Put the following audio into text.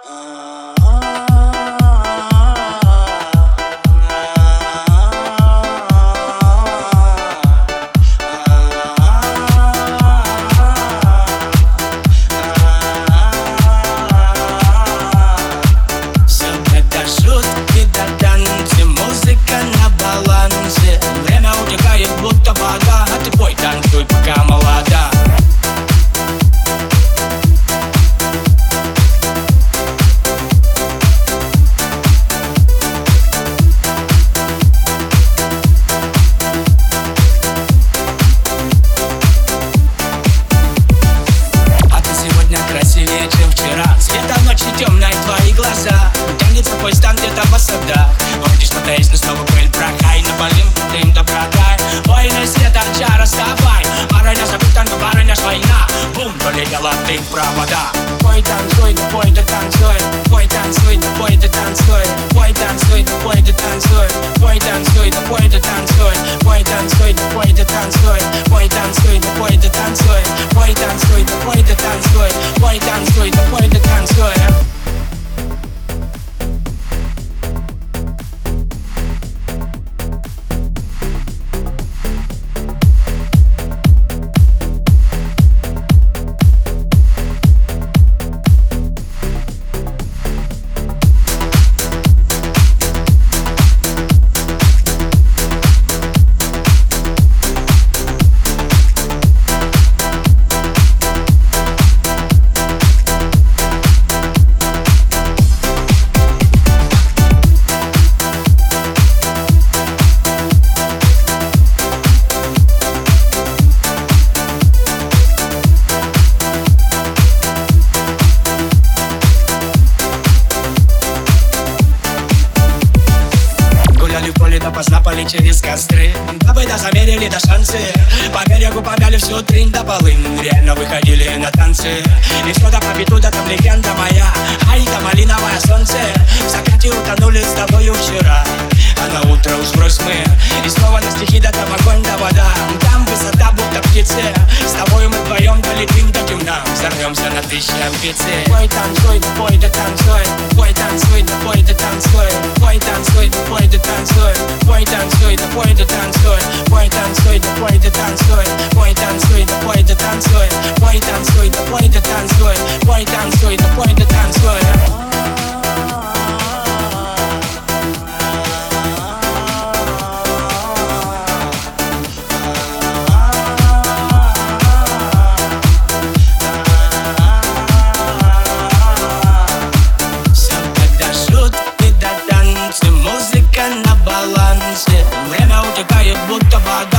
Будто вода, а ты пой, танцуй, пока молода. А ты сегодня красивее, чем вчера. Света ночи темная, твои глаза. Тянется поезд там где-то по садах. Вроде что-то есть, но снова пыль прокай. Напалим, дым добротай. Войны света, чара, вставай. Барыня забыта, но барыня ж война. Бум, полетела ты в провода. Пой, танцуй, да пой, да танцуй. Пой, танцуй, да пой, да танцуй. Пой, танцуй, да пой, да танцуй. Пой, танцуй, да пой, да танцуй. Пой, танцуй, да пой, да танцуй. Пой, танцуй, да пой, да танцуй. Пой, танцуй, да пой, да танцуй. Пой, танцуй, да пой, да танцуй. Допоздна пали через костры. Бабы замерили до шансы. По берегу помяли всю трынь до полын. Реально выходили на танцы. И все до победу, да там легенда моя. Ай, да малиновое солнце. В закате утонули с тобою вчера. А на утро уж врозь мы. И снова на стихи, да там огонь, да вода. Там высота, будто птицы. С тобою мы вдвоем долетим до темна. Взорвемся на тысячи амбиций. Пой, танцуй, да пой, да танцуй. Пой, танцуй, да пой, да танцуй. Пой, танцуй, да пой, да танцуй. Пой, танцуй, да пой, да танцуй. Пой, танцуй, да пой, да танцуй. Пой, танцуй, да пой, да танцуй. Пой, танцуй, да пой, да танцуй. Пой, танцуй, да пой, да танцуй. Музыка на балансе. Время утекает, будто вода.